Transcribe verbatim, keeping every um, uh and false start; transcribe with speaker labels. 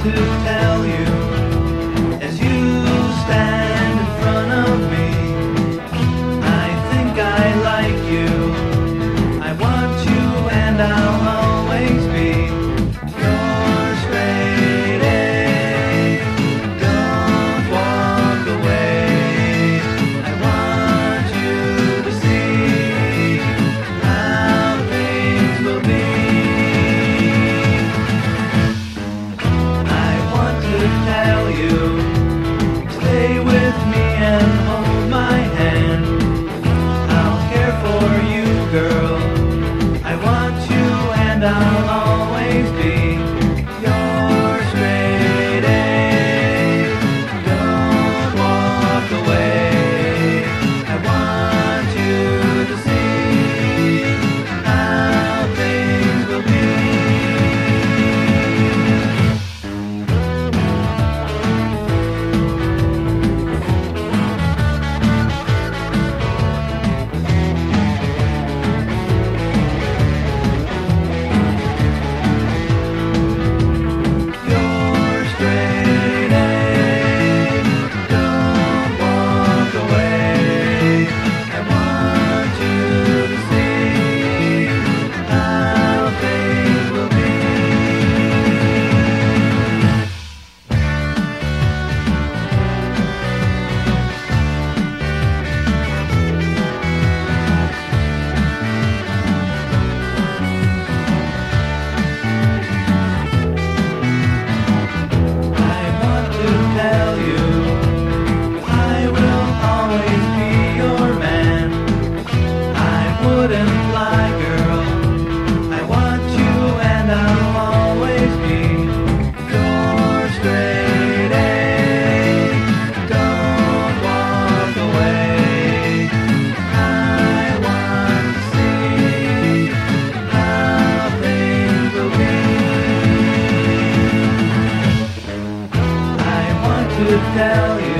Speaker 1: to tell you as you stand in front of me. I think I like you. I want you and I'll always be your straight A. Don't walk away. I want you to see how things will be. I want to tell you, stay with me and hold my hand. I'll care for you, girl. I want you and I'll always be your straight A. Don't walk away. I want you to see how things will be. Your straight A. Don't walk away. I want you to see how things will be. I want to tell you, I will always be your man. I wouldn't lie, girl. I want you and I'll always be your straight A. Don't walk away. I want to see how things will be. I want to tell you.